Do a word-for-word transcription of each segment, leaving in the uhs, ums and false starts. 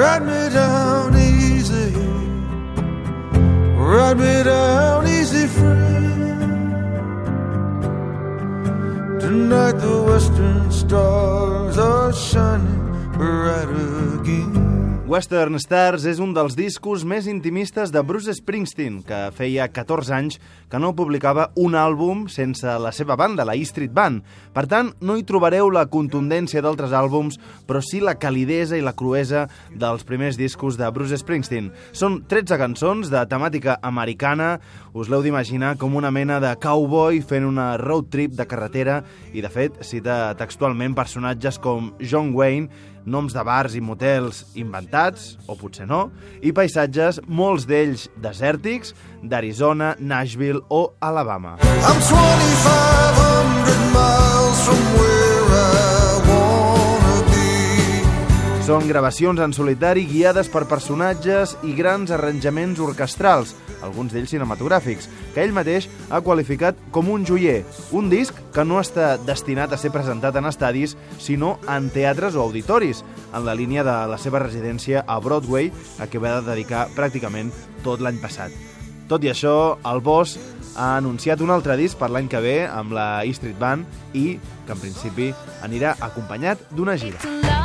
Ride me down easy, ride me down easy, friend. Tonight the western stars are shining bright again. Western Stars és un dels discos més intimistes de Bruce Springsteen, que feia catorze anys que no publicava un àlbum sense la seva banda, la E Street Band. Per tant, no hi trobareu la contundència d'altres àlbums, però sí la calidesa i la cruesa dels primers discos de Bruce Springsteen. Són tretze cançons de temàtica americana, us l'heu d'imaginar com una mena de cowboy fent una road trip de carretera i, de fet, cita textualment personatges com John Wayne, noms de bars i motels inventats, o potser no, i paisatges, molts d'ells desèrtics, d'Arizona, Nashville o Alabama. I'm twenty-five hundred miles from where I wanna be. Són gravacions en solitari guiades per personatges i grans arranjaments orquestrals, alguns d'ells cinematogràfics, que ell mateix ha qualificat com un joier, un disc que no està destinat a ser presentat en estadis, sinó en teatres o auditoris, en la línia de la seva residència a Broadway, a què va dedicar pràcticament tot l'any passat. Tot i això, el Boss ha anunciat un altre disc per l'any que ve amb la E Street Band i que en principi anirà acompanyat d'una gira.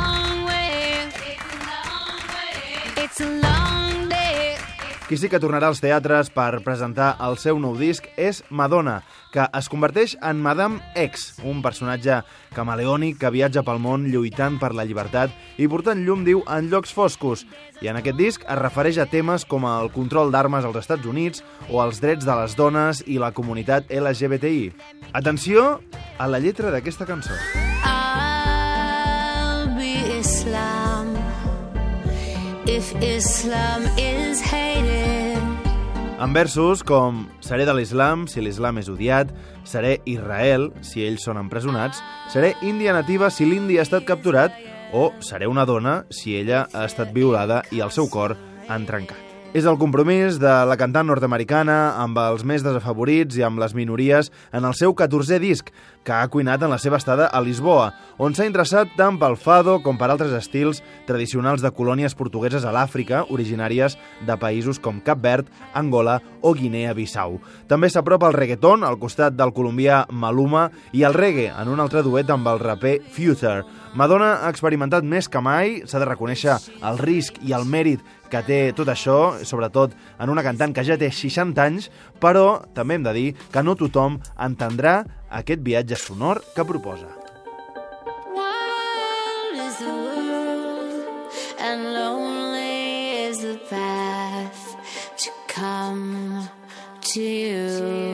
Qui sí que tornarà als teatres per presentar el seu nou disc és Madonna, que es converteix en Madame X, un personatge camaleònic que viatja pel món lluitant per la llibertat i portant llum, diu, en llocs foscos. I en aquest disc es refereix a temes com el control d'armes als Estats Units o els drets de les dones i la comunitat L G B T I. Atenció a la lletra d'aquesta cançó. I'll be Islam. If Islam is hated. En versos com seré de l'Islam si l'Islam és odiat, seré Israel si ells són empresonats, seré índia nativa si l'indi ha estat capturat o seré una dona si ella ha estat violada i el seu cor han trencat. És el compromís de la cantant nord-americana amb els més desafavorits i amb les minories en el seu catorzè disc, que ha cuinat en la seva estada a Lisboa, on s'ha interessat tant pel fado com per altres estils tradicionals de colònies portugueses a l'Àfrica, originàries de països com Cap Verd, Angola o Guinea-Bissau. També s'apropa al reggaeton, al costat del colombià Maluma, i el reggae, en un altre duet amb el raper Future. Madonna ha experimentat més que mai, s'ha de reconèixer el risc i el mèrit que té tot això, sobretot en una cantant que ja té seixanta anys, però també hem de dir que no tothom entendrà aquest viatge sonor que proposa. Wild is the world and lonely is the path to come to you.